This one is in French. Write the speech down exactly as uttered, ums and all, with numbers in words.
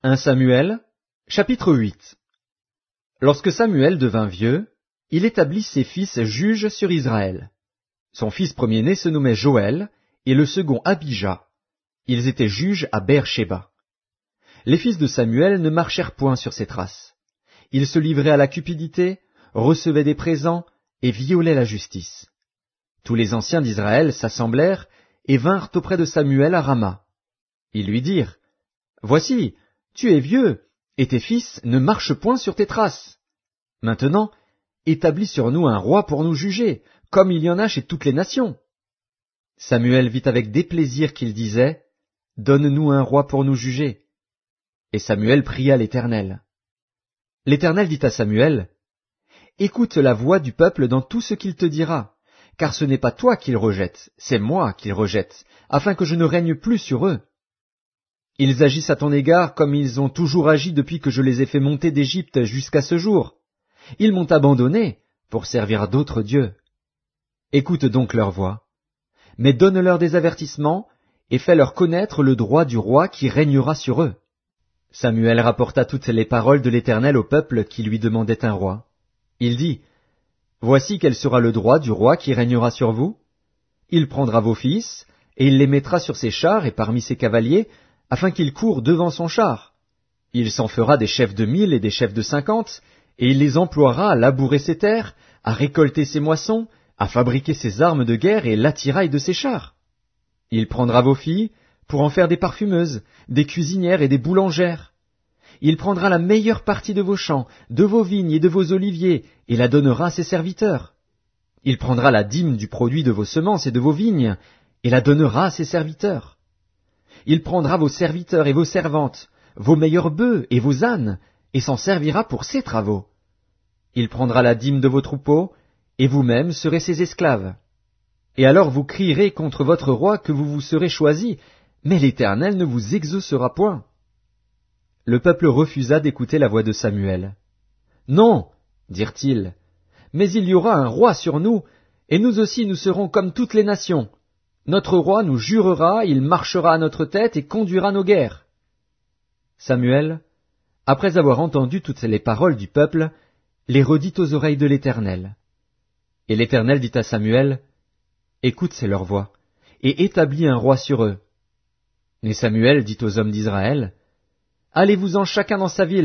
un Samuel, chapitre huit. Lorsque Samuel devint vieux, il établit ses fils juges sur Israël. Son fils premier-né se nommait Joël, et le second Abijah. Ils étaient juges à Beer-Shéba. Les fils de Samuel ne marchèrent point sur ses traces. Ils se livraient à la cupidité, recevaient des présents, et violaient la justice. Tous les anciens d'Israël s'assemblèrent et vinrent auprès de Samuel à Rama. Ils lui dirent, « Voici, tu es vieux, et tes fils ne marchent point sur tes traces. Maintenant, établis sur nous un roi pour nous juger, comme il y en a chez toutes les nations. » Samuel vit avec déplaisir qu'il disait, « Donne-nous un roi pour nous juger. » Et Samuel pria l'Éternel. L'Éternel dit à Samuel, « Écoute la voix du peuple dans tout ce qu'il te dira, car ce n'est pas toi qu'il rejette, c'est moi qu'il rejette, afin que je ne règne plus sur eux. Ils agissent à ton égard comme ils ont toujours agi depuis que je les ai fait monter d'Égypte jusqu'à ce jour. Ils m'ont abandonné pour servir d'autres dieux. Écoute donc leur voix, mais donne-leur des avertissements et fais-leur connaître le droit du roi qui régnera sur eux. » Samuel rapporta toutes les paroles de l'Éternel au peuple qui lui demandait un roi. Il dit, « Voici quel sera le droit du roi qui régnera sur vous. Il prendra vos fils, et il les mettra sur ses chars et parmi ses cavaliers, afin qu'ils courent devant son char. Il s'en fera des chefs de mille et des chefs de cinquante, et il les emploiera à labourer ses terres, à récolter ses moissons, à fabriquer ses armes de guerre et l'attirail de ses chars. Il prendra vos filles pour en faire des parfumeuses, des cuisinières et des boulangères. Il prendra la meilleure partie de vos champs, de vos vignes et de vos oliviers, et la donnera à ses serviteurs. Il prendra la dîme du produit de vos semences et de vos vignes, et la donnera à ses serviteurs. Il prendra vos serviteurs et vos servantes, vos meilleurs bœufs et vos ânes, et s'en servira pour ses travaux. Il prendra la dîme de vos troupeaux, et vous-même serez ses esclaves. Et alors vous crierez contre votre roi que vous vous serez choisi, mais l'Éternel ne vous exaucera point. » Le peuple refusa d'écouter la voix de Samuel. « Non, dirent-ils, mais il y aura un roi sur nous, et nous aussi nous serons comme toutes les nations. Notre roi nous jurera, il marchera à notre tête et conduira nos guerres. » Samuel, après avoir entendu toutes les paroles du peuple, les redit aux oreilles de l'Éternel. Et l'Éternel dit à Samuel, « Écoute, c'est leur voix, et établis un roi sur eux. » Et Samuel dit aux hommes d'Israël, « Allez-vous-en chacun dans sa ville. »